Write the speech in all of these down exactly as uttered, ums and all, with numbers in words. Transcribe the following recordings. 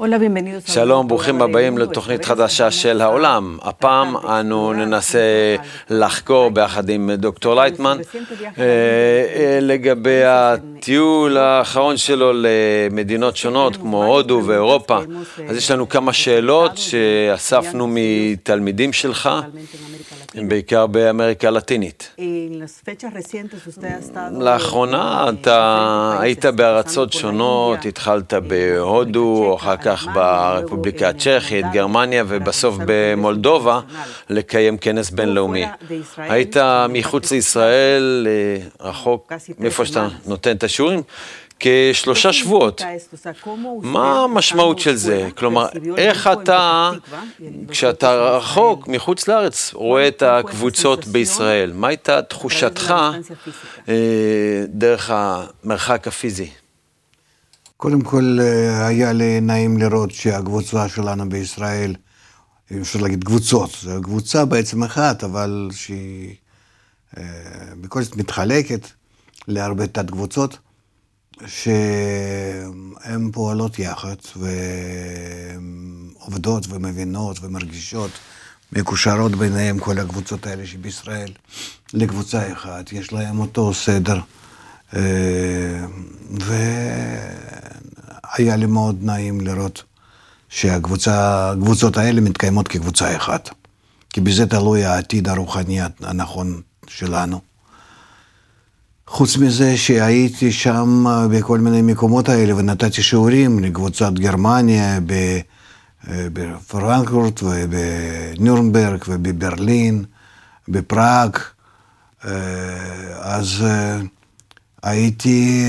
שלום, ברוכים הבאים לתוכנית חדשה של העולם. הפעם אנו ננסה לחקור ביחד עם דוקטור לייטמן לגבי הטיול האחרון שלו למדינות שונות כמו הודו ואירופה. אז יש לנו כמה שאלות שאספנו מתלמידים שלך, בעיקר באמריקה הלטינית. לאחרונה אתה היית בארצות שונות, התחלת בהודו, אחר כך ברפובליקה הצ'כית, גרמניה ובסוף במולדובה לקיים כנס בינלאומי. היית מחוץ לישראל, רחוק, מאיפה שאתה נותן את השיעורים, כשלושה שבועות. מה המשמעות של זה? כלומר, איך אתה, כשאתה רחוק מחוץ לארץ, רואה את הקבוצות בישראל? מה הייתה תחושתך דרך המרחק הפיזי? קודם כל, היה לי נעים לראות שהקבוצה שלנו בישראל, אפשר להגיד קבוצות, זו קבוצה בעצם אחת, אבל שהיא בכל זאת מתחלקת להרבה תת קבוצות, שהן פועלות יחד ועובדות ומבינות ומרגישות, מקושרות ביניהם כל הקבוצות האלה שבישראל לקבוצה אחת, יש להם אותו סדר, והיה לי מאוד נעים לראות שהקבוצות האלה מתקיימות כקבוצה אחת, כי בזה תלוי העתיד הרוחני הנכון שלנו. חוץ מזה שהייתי שם בכל מיני מקומות האלה ונתתי שיעורים לקבוצת גרמניה בפרנקפורט ובניורנברג ובברלין, בפראג, אז הייתי,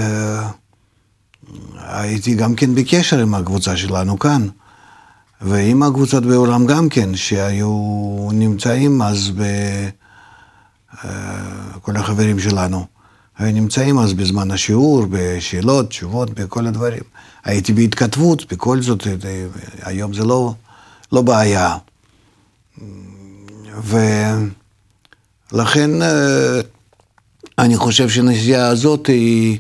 הייתי גם כן בקשר עם הקבוצה שלנו כאן, ועם הקבוצות בעולם גם כן, שהיו נמצאים אז ב... כל החברים שלנו, היו נמצאים אז בזמן השיעור, בשאלות, תשובות, בכל הדברים. הייתי בהתכתבות, בכל זאת, היום זה לא, לא בעיה. ולכן אני חושב שהנסיעה הזאת היא,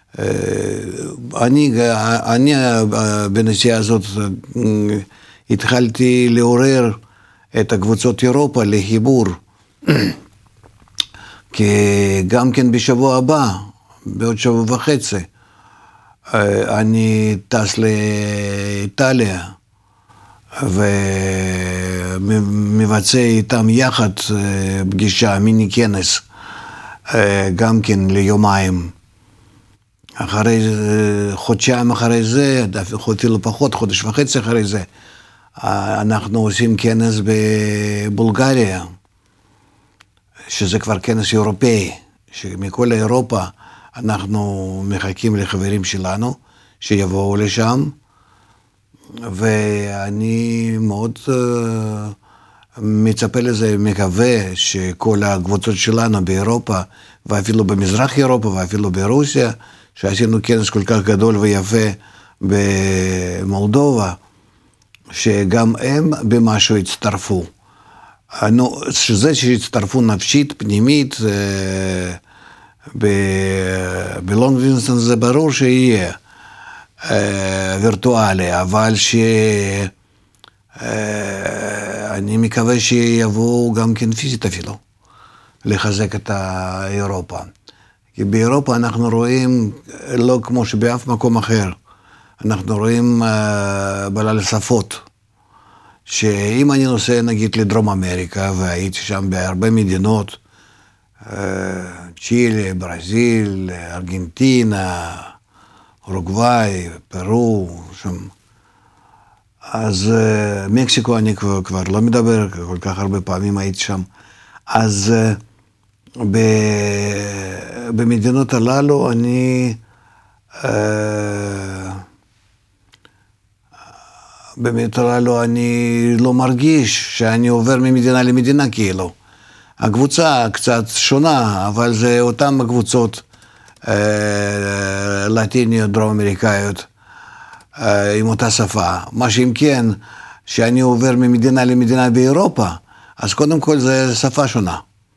אני, אני בנסיעה הזאת התחלתי לעורר את הקבוצות אירופה לחיבור, כי גם כן בשבוע הבא, בעוד שבוע וחצי, אני טס לאיטליה, ומבצע איתם יחד פגישה, מיני כנס, גם כן ליומיים. אחרי, חודשיים אחרי זה, אפילו פחות, חודש וחצי אחרי זה, אנחנו עושים כנס בבולגריה, שזה כבר כנס אירופאי, שמכל אירופה אנחנו מחכים לחברים שלנו שיבואו לשם, ואני מאוד uh, מצפה לזה, מקווה שכל הקבוצות שלנו באירופה, ואפילו במזרח אירופה, ואפילו ברוסיה, שעשינו כנס כל כך גדול ויפה במולדובה, שגם הם במשהו הצטרפו. שזה שהצטרפו נפשית, פנימית, בלונג וינסטון זה ברור שיהיה וירטואלי, אבל שאני מקווה שיבואו גם כן פיזית אפילו, לחזק את אירופה. כי באירופה אנחנו רואים, לא כמו שבאף מקום אחר, אנחנו רואים בליל שפות. שאם אני נוסע נגיד לדרום אמריקה, והייתי שם בהרבה מדינות, צ'ילה, ברזיל, ארגנטינה, אורוגוואי, פרו, שם. אז מקסיקו אני כבר, כבר לא מדבר, כל כך הרבה פעמים הייתי שם. אז במדינות הללו אני... באמת הללו אני לא מרגיש שאני עובר ממדינה למדינה כאילו. הקבוצה קצת שונה, אבל זה אותם הקבוצות אה, לטיניות, דרום אמריקאיות, אה, עם אותה שפה. מה שאם כן, שאני עובר ממדינה למדינה באירופה, אז קודם כל זה שפה שונה.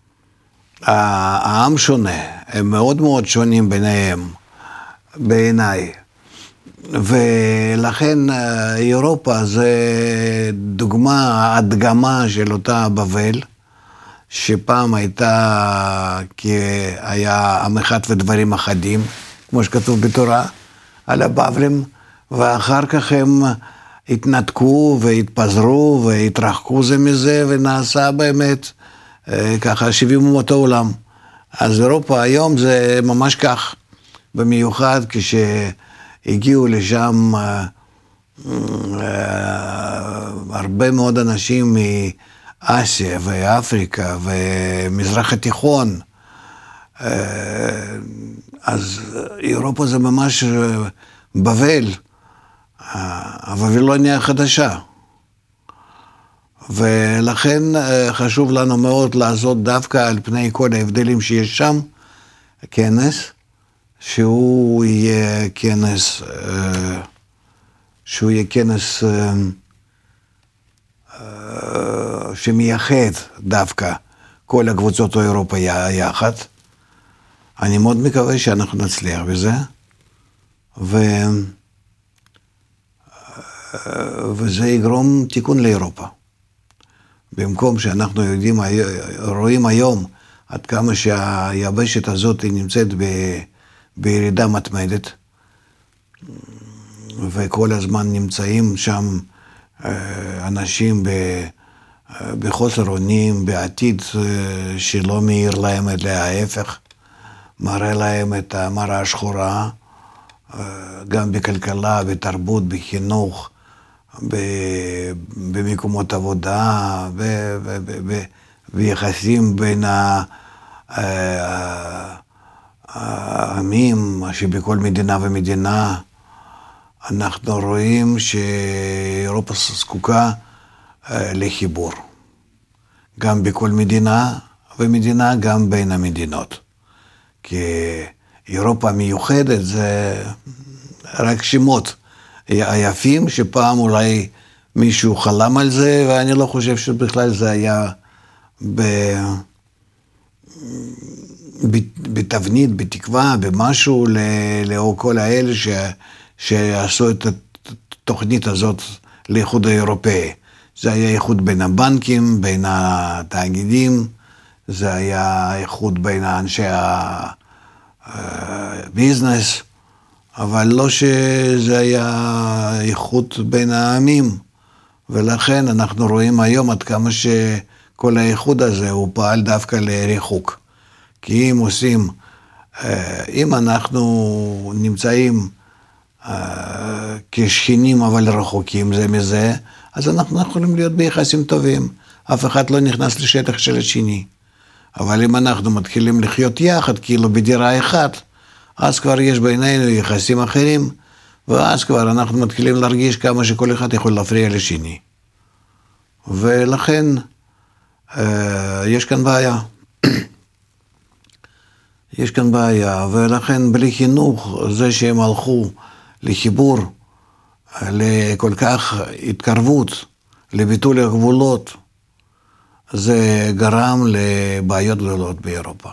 העם שונה, הם מאוד מאוד שונים ביניהם, בעיניי. ו... ולכן אירופה זה דוגמה, הדגמה של אותה בבל, שפעם הייתה, כי היה עם אחד ודברים אחדים, כמו שכתוב בתורה, על הבבלים, ואחר כך הם התנתקו והתפזרו והתרחקו זה מזה, ונעשה באמת ככה שבעים אומות העולם. אז אירופה היום זה ממש כך, במיוחד כשהגיעו לשם הרבה מאוד אנשים מאסיה ואפריקה ומזרח התיכון. אז אירופה זה ממש בבל, הבבלוניה החדשה. ולכן חשוב לנו מאוד לעשות דווקא על פני כל ההבדלים שיש שם, כנס, שהוא יהיה כנס, שהוא יהיה כנס שמייחד דווקא כל הקבוצות האירופה יחד. אני מאוד מקווה שאנחנו נצליח בזה, ו... וזה יגרום תיקון לאירופה. במקום שאנחנו יודעים, רואים היום עד כמה שהיבשת הזאת נמצאת ב... בירידה מתמדת, וכל הזמן נמצאים שם אנשים בחוסר אונים, בעתיד שלא מאיר להם אלא ההפך, מראה להם את המראה השחורה, גם בכלכלה, בתרבות, בחינוך, במקומות עבודה, ביחסים בין העמים שבכל מדינה ומדינה. אנחנו רואים שאירופה זקוקה לחיבור, גם בכל מדינה ומדינה, גם בין המדינות. כי אירופה מיוחדת זה רק שמות היפים, שפעם אולי מישהו חלם על זה, ואני לא חושב שבכלל זה היה ב... בתבנית, בתקווה, במשהו לאור כל האלה ש... שעשו את התוכנית הזאת לאיחוד האירופאי. זה היה איחוד בין הבנקים, בין התאגידים, זה היה איחוד בין אנשי הביזנס, אבל לא שזה היה איחוד בין העמים. ולכן אנחנו רואים היום עד כמה שכל האיחוד הזה הוא פעל דווקא לריחוק. כי אם עושים, אם אנחנו נמצאים כשכנים אבל רחוקים זה מזה, אז אנחנו יכולים להיות ביחסים טובים. אף אחד לא נכנס לשטח של השני. אבל אם אנחנו מתחילים לחיות יחד, כאילו בדירה אחת, אז כבר יש בינינו יחסים אחרים, ואז כבר אנחנו מתחילים להרגיש כמה שכל אחד יכול להפריע לשני. ולכן יש כאן בעיה. יש כאן בעיה, ולכן בלי חינוך, זה שהם הלכו לחיבור, לכל כך התקרבות, לביטול הגבולות, זה גרם לבעיות גדולות באירופה.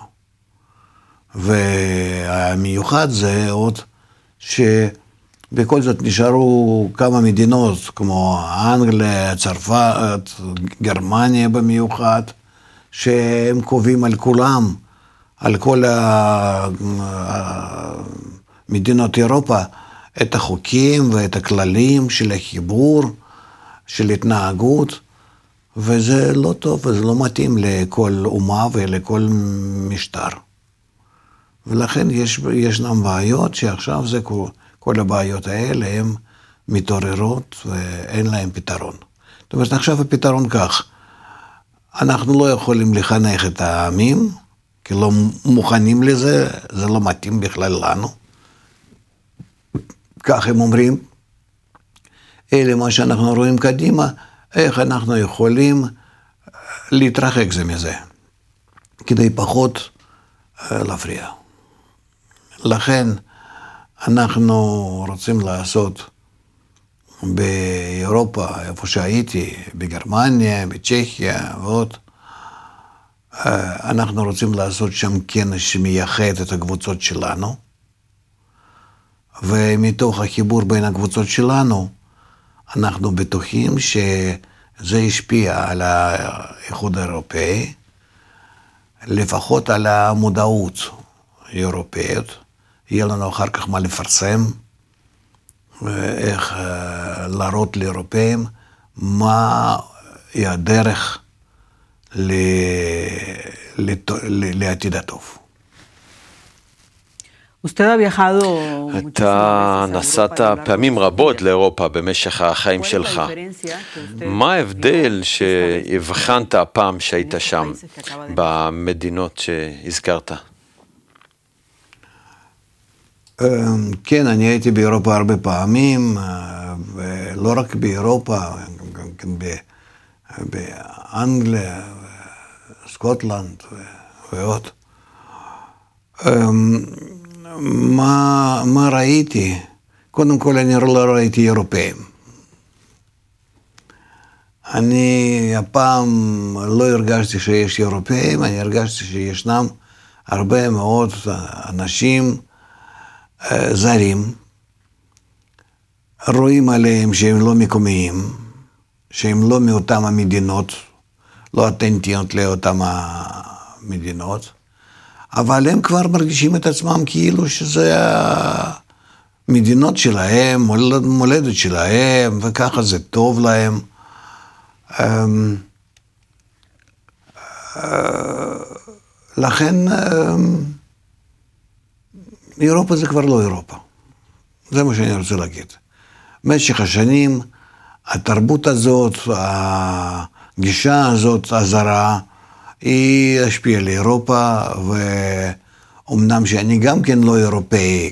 והמיוחד זה עוד שבכל זאת נשארו כמה מדינות, כמו אנגליה, צרפת, גרמניה במיוחד, שהם קובעים על כולם, על כל מדינות אירופה, את החוקים ואת הכללים של החיבור, של התנהגות, וזה לא טוב, וזה לא מתאים לכל אומה ולכל משטר. ולכן יש, ישנם בעיות שעכשיו זה כל, כל הבעיות האלה הן מתעוררות ואין להן פתרון. זאת אומרת, עכשיו הפתרון כך, אנחנו לא יכולים לחנך את העמים, כי לא מוכנים לזה, זה לא מתאים בכלל לנו. כך הם אומרים, אלה מה שאנחנו רואים קדימה, איך אנחנו יכולים להתרחק זה מזה, כדי פחות להפריע. לכן אנחנו רוצים לעשות באירופה, איפה שהייתי, בגרמניה, בצ'כיה ועוד, אנחנו רוצים לעשות שם כנס שמייחד את הקבוצות שלנו, ומתוך החיבור בין הקבוצות שלנו, אנחנו בטוחים שזה השפיע על האיחוד האירופאי, לפחות על המודעות האירופאית, יהיה לנו אחר כך מה לפרסם, איך להראות לאירופאים, מה היא הדרך לעתיד הטוב. אתה נסעת פעמים רבות לאירופה במשך החיים שלך. מה ההבדל שהבחנת הפעם שהיית שם, במדינות שהזכרת? כן, אני הייתי באירופה הרבה פעמים, ולא רק באירופה, גם באנגליה, סקוטלנד ועוד. מה, מה ראיתי? קודם כל אני לא ראיתי אירופאים. אני הפעם לא הרגשתי שיש אירופאים, אני הרגשתי שישנם הרבה מאוד אנשים זרים, רואים עליהם שהם לא מקומיים, שהם לא מאותם המדינות, לא אותנטיות לאותם המדינות, אבל הם כבר מרגישים את עצמם כאילו שזה המדינות שלהם, מולד, מולדת שלהם, וככה זה טוב להם. לכן אירופה זה כבר לא אירופה. זה מה שאני רוצה להגיד. במשך השנים, התרבות הזאת, הגישה הזאת, הזרה, היא השפיעה לאירופה, ואומנם שאני גם כן לא אירופאי,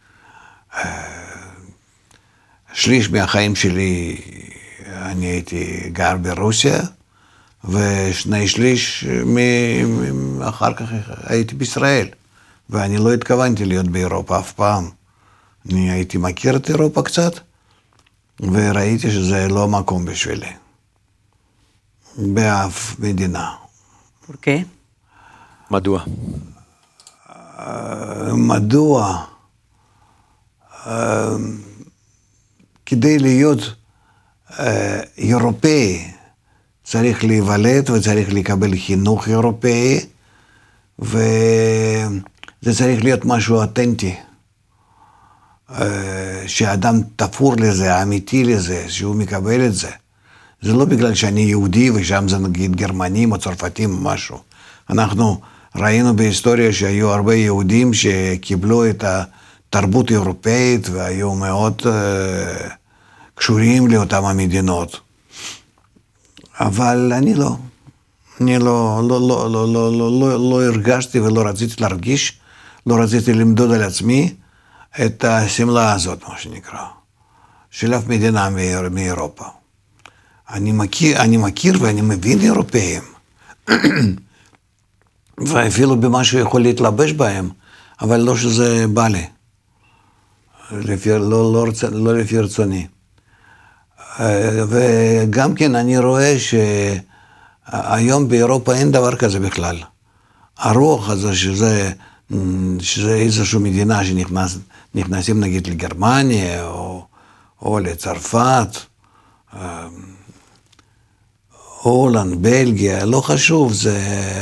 שליש מהחיים שלי אני הייתי גר ברוסיה, ושני שליש אחר כך הייתי בישראל, ואני לא התכוונתי להיות באירופה אף פעם. אני הייתי מכיר את אירופה קצת, וראיתי שזה לא מקום בשבילי, באף מדינה. אוקיי. מדוע? מדוע? כדי להיות אירופאי, צריך להיוולד וצריך לקבל חינוך אירופאי, וזה צריך להיות משהו אותנטי. שאדם תפור לזה, אמיתי לזה, שהוא מקבל את זה. זה לא בגלל שאני יהודי ושם זה נגיד גרמנים או צרפתים או משהו. אנחנו ראינו בהיסטוריה שהיו הרבה יהודים שקיבלו את התרבות האירופאית והיו מאוד uh, קשורים לאותם המדינות. אבל אני לא. אני לא, לא, לא, לא, לא, לא, לא, לא הרגשתי ולא רציתי להרגיש, לא רציתי למדוד על עצמי את הסמלה הזאת, מה שנקרא, של אף מדינה מאירופה. אני מכיר, אני מכיר ואני מבין אירופאים, ואפילו במשהו יכול להתלבש בהם, אבל לא שזה בא לי, לפי, לא, לא, לא לפי רצוני. וגם כן אני רואה שהיום באירופה אין דבר כזה בכלל. הרוח הזה שזה, שזה איזושהי מדינה שנכנס, נכנסים נגיד לגרמניה או, או לצרפת, הולנד, בלגיה, לא חשוב, זה,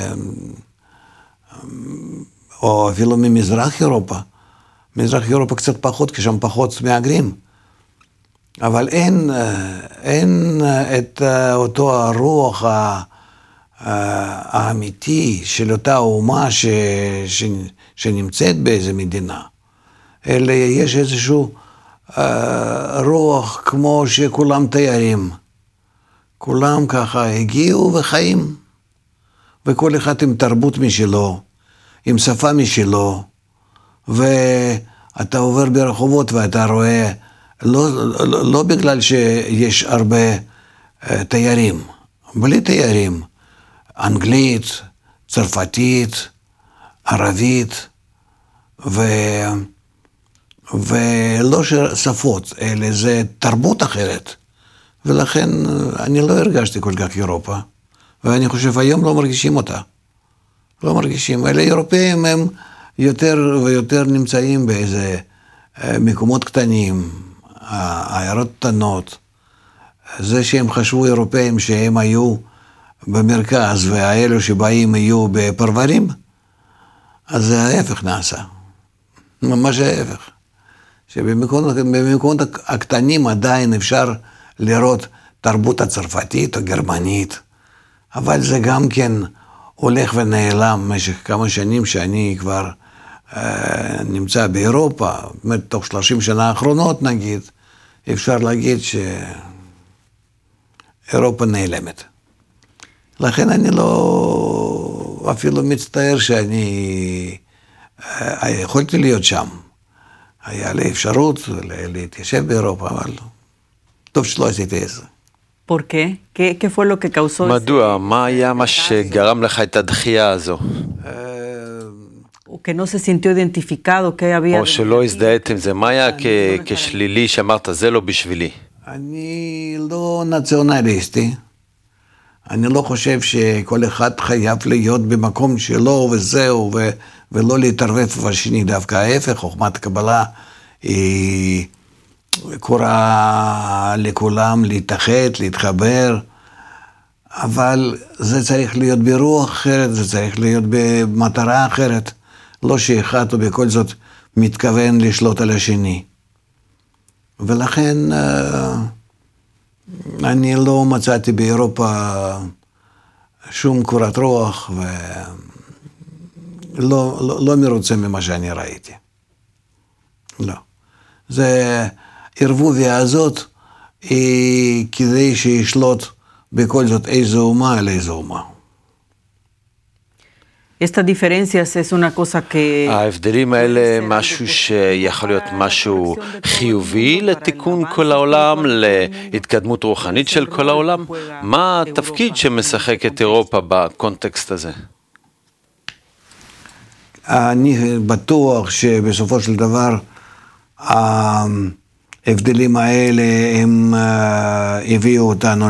או אפילו ממזרח אירופה. מזרח אירופה קצת פחות, כי שם פחות מהגרים. אבל אין, אין את אותו הרוח האמיתי של אותה אומה ש, ש, שנמצאת באיזה מדינה. אלא יש איזשהו רוח כמו שכולם תיירים. כולם ככה הגיעו וחיים, וכל אחד עם תרבות משלו, עם שפה משלו, ואתה עובר ברחובות ואתה רואה, לא, לא, לא בגלל שיש הרבה תיירים, בלי תיירים, אנגלית, צרפתית, ערבית, ו... ולא שפות, אלא זה תרבות אחרת. ולכן אני לא הרגשתי כל כך אירופה, ואני חושב היום לא מרגישים אותה. לא מרגישים. אלה אירופאים הם יותר ויותר נמצאים באיזה מקומות קטנים, העיירות קטנות, זה שהם חשבו אירופאים שהם היו במרכז והאלו שבאים יהיו בפרברים, אז זה ההפך נעשה, ממש ההפך. שבמקומות הקטנים עדיין אפשר לראות תרבות הצרפתית או גרמנית, אבל זה גם כן הולך ונעלם במשך כמה שנים שאני כבר אה, נמצא באירופה, באמת תוך שלושים שנה האחרונות נגיד, אפשר להגיד שאירופה נעלמת. לכן אני לא אפילו מצטער שאני אה, יכולתי להיות שם. היה לי אפשרות להתיישב באירופה, אבל טוב שלא עשיתי את זה. ¿Por qué? ¿Qué, qué fue lo que causó? מדוע? מה היה מה שגרם לך את הדחייה הזו? O que no se sintió identificado, que había... או שלא הזדהית עם זה. מה היה כשלילי שאמרת, זה לא בשבילי? אני לא נציונליסטי. אני לא חושב שכל אחד חייב להיות במקום שלו וזהו, ו... ולא להתערבב בשני, דווקא ההפך, חוכמת קבלה היא קוראה לכולם להתאחד, להתחבר, אבל זה צריך להיות ברוח אחרת, זה צריך להיות במטרה אחרת, לא שאחד ובכל זאת מתכוון לשלוט על השני. ולכן אני לא מצאתי באירופה שום קורת רוח, ו... לא, לא, לא מרוצה ממה שאני ראיתי. לא. זה ערבוביה הזאת, היא כדי שישלוט בכל זאת איזו אומה על איזו אומה. Estas diferencias es una cosa que... ההבדלים האלה משהו שיכול להיות משהו חיובי לתיקון כל העולם, להתקדמות רוחנית של כל העולם? מה התפקיד שמשחק את אירופה בקונטקסט הזה? אני בטוח שבסופו של דבר ההבדלים האלה הם הביאו אותנו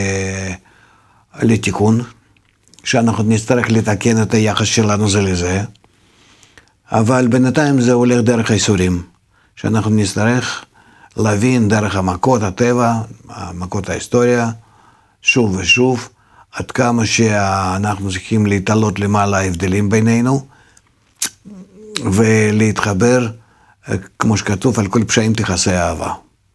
לתיקון, שאנחנו נצטרך לתקן את היחס שלנו זה לזה, אבל בינתיים זה הולך דרך האיסורים, שאנחנו נצטרך להבין דרך המכות הטבע, מכות ההיסטוריה, שוב ושוב, עד כמה שאנחנו צריכים להתעלות למעלה ההבדלים בינינו, ולהתחבר, כמו שכתוב, על כל פשעים תכסה אהבה.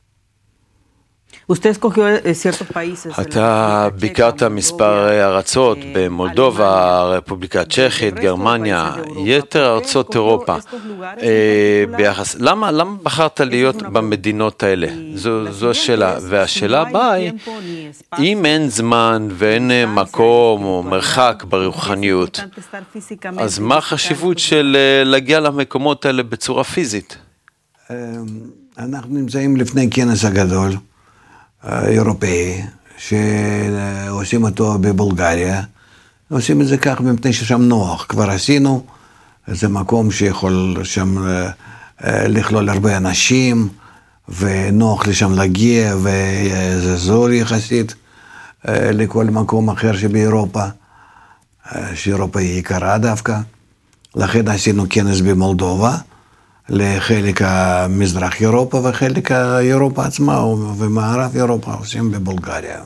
אתה ביקרת מספר ארצות במולדובה, רפובליקה צ'כית, גרמניה, יתר ארצות אירופה. ביחס, למה, למה בחרת להיות במדינות האלה? זו, זו השאלה. והשאלה הבאה היא, אם אין זמן ואין מקום או מרחק ברוחניות, אז מה החשיבות של להגיע למקומות האלה בצורה פיזית? אנחנו נמצאים לפני כנס הגדול, אירופאי, שעושים אותו בבולגריה, עושים את זה כך מפני ששם נוח, כבר עשינו, זה מקום שיכול שם לכלול הרבה אנשים, ונוח לשם להגיע, וזה זול יחסית לכל מקום אחר שבאירופה, שאירופה היא יקרה דווקא, לכן עשינו כנס במולדובה, לחלק המזרח אירופה וחלק אירופה עצמה ומערב אירופה עושים בבולגריה.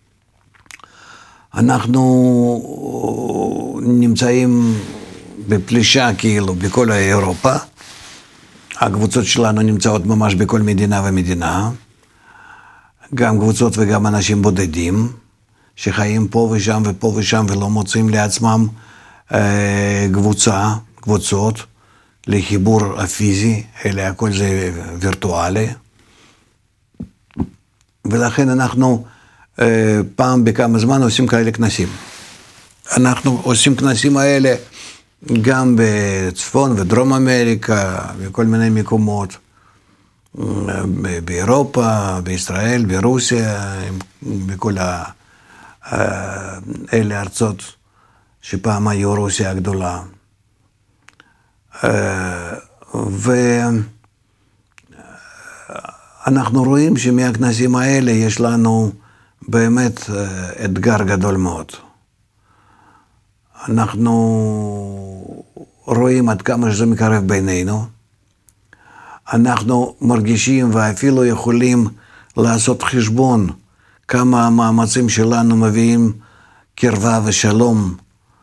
אנחנו נמצאים בפלישה כאילו בכל אירופה, הקבוצות שלנו נמצאות ממש בכל מדינה ומדינה, גם קבוצות וגם אנשים בודדים שחיים פה ושם ופה ושם ולא מוצאים לעצמם קבוצה, קבוצות, לחיבור הפיזי, אלא הכל זה וירטואלי. ולכן אנחנו פעם בכמה זמן עושים כאלה כנסים. אנחנו עושים כנסים האלה גם בצפון ודרום אמריקה, בכל מיני מקומות, באירופה, בישראל, ברוסיה, בכל אלה ארצות שפעם היו רוסיה הגדולה. ואנחנו רואים שמהכנסים האלה יש לנו באמת אתגר גדול מאוד. אנחנו רואים עד כמה שזה מקרב בינינו, אנחנו מרגישים ואפילו יכולים לעשות חשבון כמה המאמצים שלנו מביאים קרבה ושלום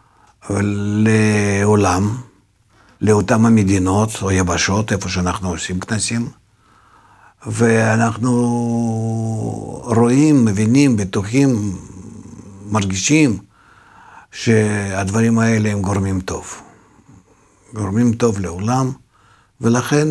לעולם, לאותם המדינות או יבשות, איפה שאנחנו עושים כנסים, ואנחנו רואים, מבינים, בטוחים, מרגישים שהדברים האלה הם גורמים טוב. גורמים טוב לעולם, ולכן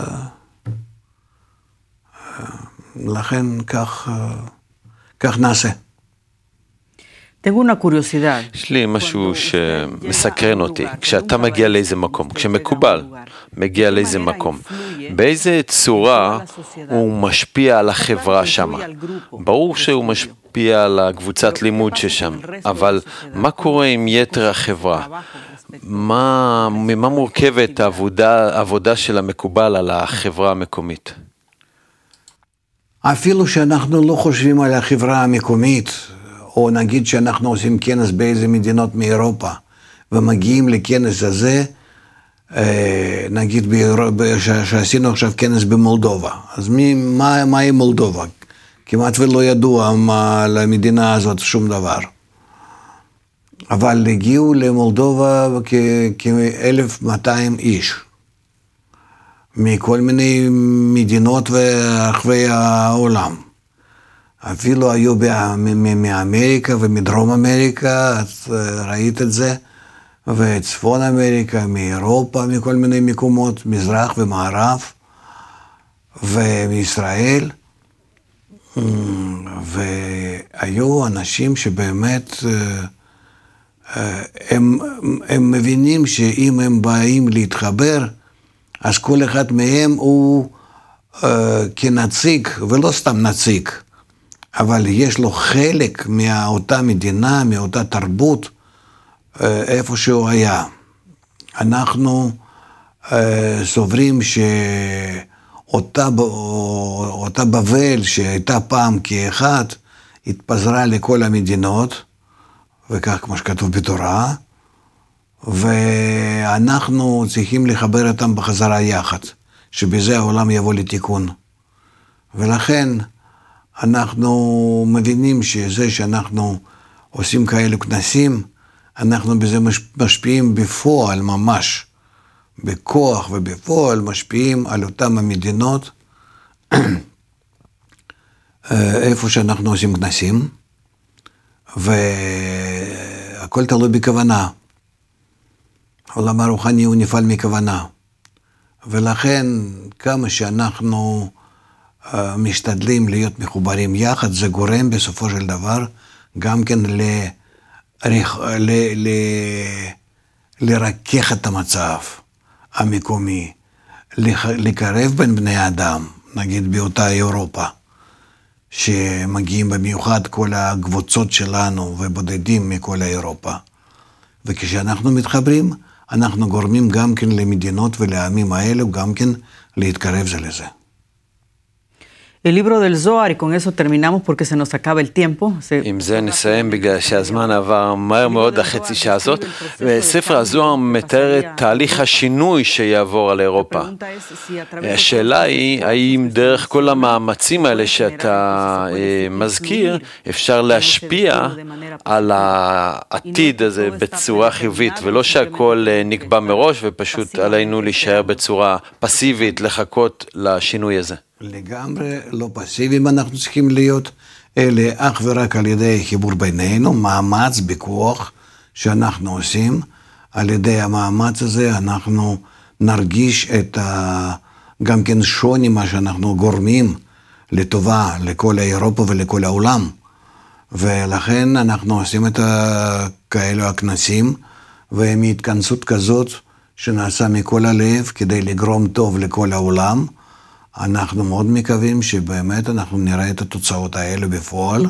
לכן כך, כך נעשה. Tengo una curiosidad. יש לי משהו שמסקרן אותי. כשאתה מגיע לאיזה מקום, כשמקובל מגיע לאיזה מקום, באיזה צורה הוא משפיע על החברה שם? ברור שהוא משפיע על הקבוצת לימוד ששם, אבל מה קורה עם יתר החברה? מה, ממה מורכבת העבודה, העבודה של המקובל על החברה המקומית? אפילו שאנחנו לא חושבים על החברה המקומית, או נגיד שאנחנו עושים כנס באיזה מדינות מאירופה, ומגיעים לכנס הזה, נגיד שעשינו עכשיו כנס במולדובה. אז מי, מה, מה היא מולדובה? כמעט ולא ידוע על המדינה הזאת שום דבר. אבל הגיעו למולדובה כ-אלף ומאתיים איש, מכל מיני מדינות ורחבי העולם. אפילו היו מאמריקה ומדרום אמריקה, את ראית את זה, וצפון אמריקה, מאירופה, מכל מיני מקומות, מזרח ומערב, ומישראל. והיו אנשים שבאמת הם, הם מבינים שאם הם באים להתחבר, אז כל אחד מהם הוא כנציג, ולא סתם נציג, אבל יש לו חלק מאותה מדינה, מאותה תרבות, איפה שהוא היה. אנחנו סוברים שאותה אותה בבל שהייתה פעם כאחד, התפזרה לכל המדינות, וכך כמו שכתוב בתורה, ואנחנו צריכים לחבר אותם בחזרה יחד, שבזה העולם יבוא לתיקון. ולכן אנחנו מבינים שזה שאנחנו עושים כאלו כנסים, אנחנו בזה משפיעים בפועל ממש, בכוח ובפועל משפיעים על אותם המדינות, איפה שאנחנו עושים כנסים, והכל תלוי בכוונה. העולם הרוחני הוא נפעל מכוונה, ולכן כמה שאנחנו משתדלים להיות מחוברים יחד, זה גורם בסופו של דבר גם כן ל... ל... ל... לרכך את המצב המקומי, לקרב בין בני אדם, נגיד באותה אירופה, שמגיעים במיוחד כל הקבוצות שלנו ובודדים מכל אירופה. וכשאנחנו מתחברים, אנחנו גורמים גם כן למדינות ולעמים האלו, גם כן להתקרב זה לזה. El libro del Zohar, y con eso terminamos porque se nos acaba el tiempo. עם זה נסיים בגלל שהזמן עבר מהר מאוד החצי שעה הזאת. ספר הזוהר מתאר את תהליך השינוי שיעבור על אירופה. השאלה היא, האם דרך כל המאמצים האלה שאתה מזכיר, אפשר להשפיע על העתיד הזה בצורה חיובית, ולא שהכל נקבע מראש ופשוט עלינו להישאר בצורה פסיבית, לחכות לשינוי הזה. לגמרי לא פסיביים אנחנו צריכים להיות, אלה אך ורק על ידי חיבור בינינו, מאמץ בכוח שאנחנו עושים, על ידי המאמץ הזה אנחנו נרגיש את ה... גם כן שוני מה שאנחנו גורמים לטובה לכל אירופה ולכל העולם, ולכן אנחנו עושים את כאלו הכנסים, ומהתכנסות כזאת שנעשה מכל הלב כדי לגרום טוב לכל העולם, אנחנו מאוד מקווים שבאמת אנחנו נראה את התוצאות האלה בפועל,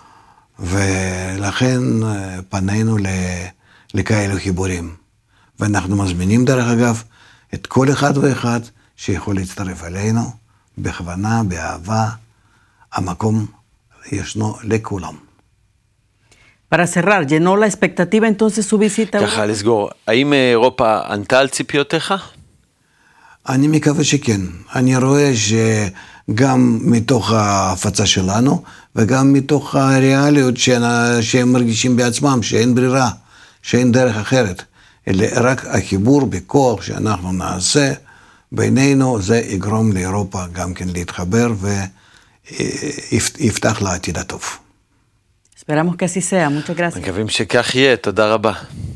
ולכן פנינו לכאלו חיבורים. ואנחנו מזמינים דרך אגב את כל אחד ואחד שיכול להצטרף אלינו, בכוונה, באהבה, המקום ישנו לכולם. Para cerrar, ¿llenó la expectativa entonces su visita? ככה לסגור, האם אירופה ענתה על ציפיותיך? אני מקווה שכן. אני רואה שגם מתוך ההפצה שלנו, וגם מתוך הריאליות שהם מרגישים בעצמם, שאין ברירה, שאין דרך אחרת. אלא רק החיבור בכוח שאנחנו נעשה בינינו, זה יגרום לאירופה גם כן להתחבר ויפתח לעתיד הטוב. Esperamos que así sea. Muchas gracias. מקווים שכך יהיה. תודה רבה.